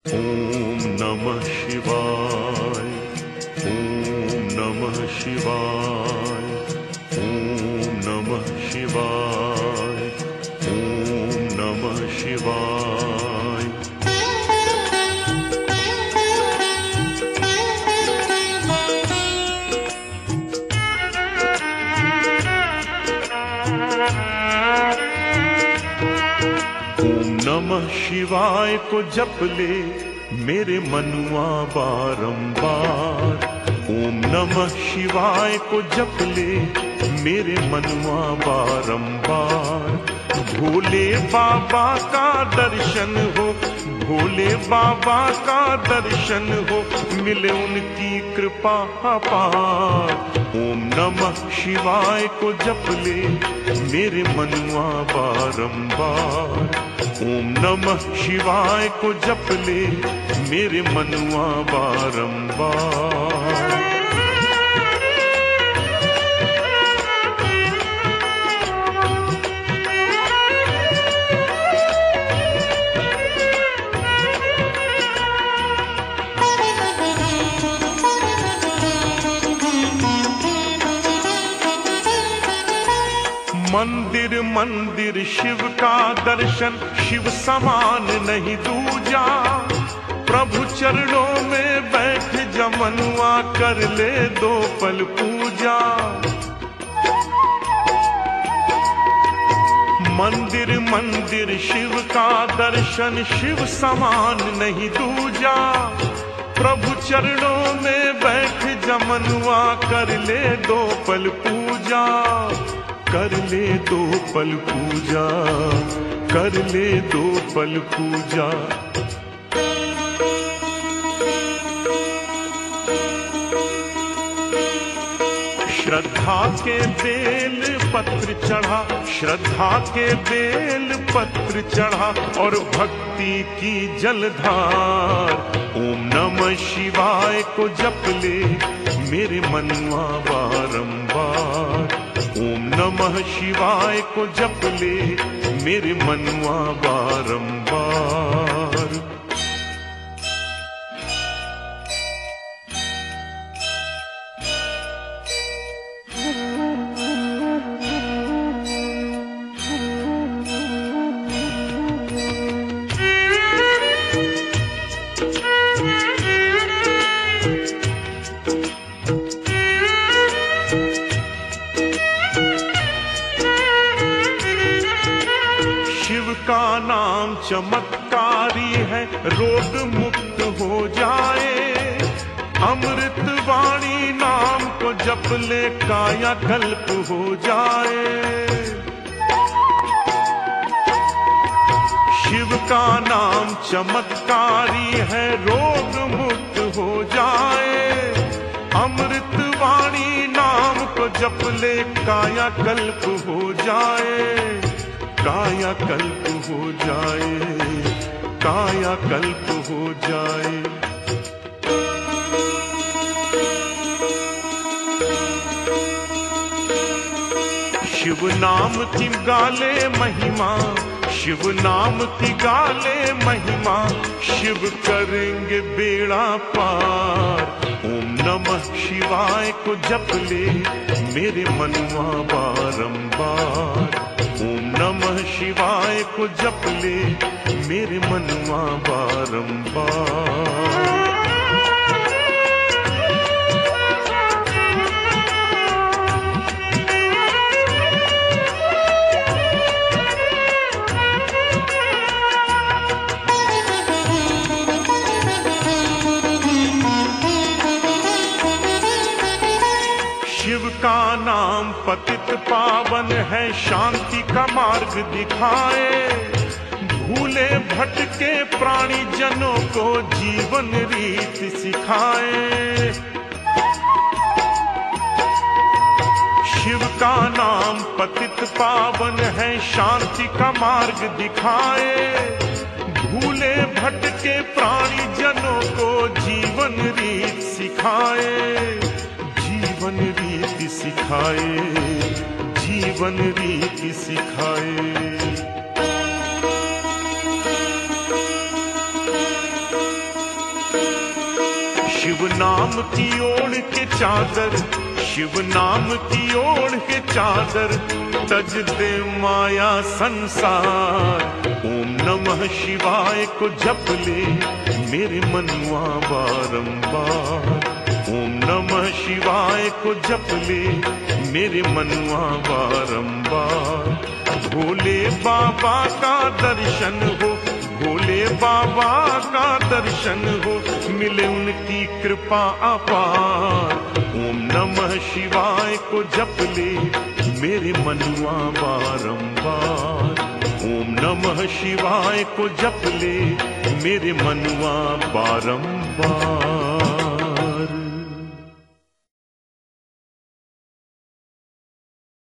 ओम नमः शिवाय। ओम नमः शिवाय। ओम नमः शिवाय। ओम नमः शिवाय। ओम नमः शिवाय को जप ले मेरे मनुआ बारंबार। ओम नमः शिवाय को जप ले मेरे मनुआ बारंबार। भोले बाबा का दर्शन हो, भोले बाबा का दर्शन हो, मिले उनकी कृपा अपार। ओम नमः शिवाय को जप ले मेरे मनुआ बारंबार। ओम नमः शिवाय को जप ले मेरे मनुआ बारंबार। मंदिर मंदिर शिव का दर्शन, शिव समान नहीं दूजा। प्रभु चरणों में बैठ जमनुआ कर ले दो पल पूजा। मंदिर मंदिर शिव का दर्शन, शिव समान नहीं दूजा। प्रभु चरणों में बैठ जमनुआ कर ले दो पल पूजा। कर ले दो पल पूजा, कर ले दो पल पूजा। श्रद्धा के बेल पत्र चढ़ा, श्रद्धा के बेल पत्र चढ़ा और भक्ति की जलधार। ओम नमः शिवाय को जप ले मेरे मनुआ बारंबार। ओम नमः शिवाय को जप ले मेरे मनुआ बारंबार। का नाम चमत्कारी है, रोग मुक्त हो जाए। अमृत वाणी नाम को जप ले काया कल्प हो जाए। शिव का नाम चमत्कारी है, रोग मुक्त हो जाए। अमृत वाणी नाम को जप ले काया कल्प हो जाए। काया कल्प हो जाए, काया कल्प हो जाए। शिव नाम की गाले महिमा, शिव नाम की गाले महिमा, शिव करेंगे बेड़ा पार। ओम नमः शिवाय को जप ले मेरे मनुआ बारंबार। ओम नमः शिवाय को जप ले मेरे मनुआ बारंबार। शिव का नाम पतित पावन है, शांति का मार्ग दिखाए। भूले भटके प्राणी जनों को जीवन रीत सिखाए। शिव का नाम पतित पावन है, शांति का मार्ग दिखाए। भूले भटके प्राणी जनों को जीवन रीत सिखाए। जीवन रीति सिखाए, जीवन रीति सिखाए। शिव नाम की ओढ़ के चादर, शिव नाम की ओढ़ के चादर, तज दे माया संसार। ओम नमः शिवाय को जप ले मेरे मनुआ बारंबार। ओम नमः शिवाय को जप ले मेरे मनुआ बारंबार। भोले बाबा का दर्शन हो, भोले बाबा का दर्शन हो, मिले उनकी कृपा अपार। ओम नमः शिवाय को जप ले मेरे मनुआ बारंबार। ओम नमः शिवाय को जप ले मेरे मनुआ बारंबार।